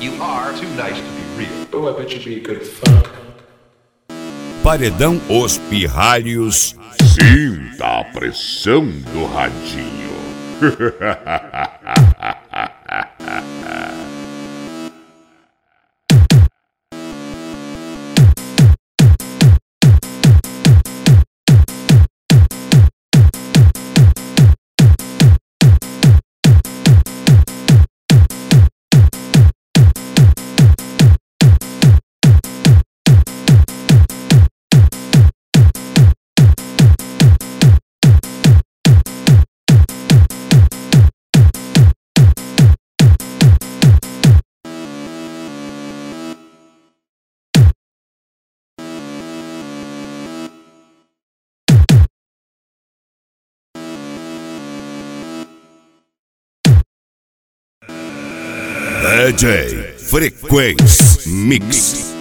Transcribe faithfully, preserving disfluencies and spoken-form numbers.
You are too nice to be real. Oh, I bet you'd be a good fuck. Paredão Os Pirralhos. Sinta a pressão do radinho. D J Frequência Mix.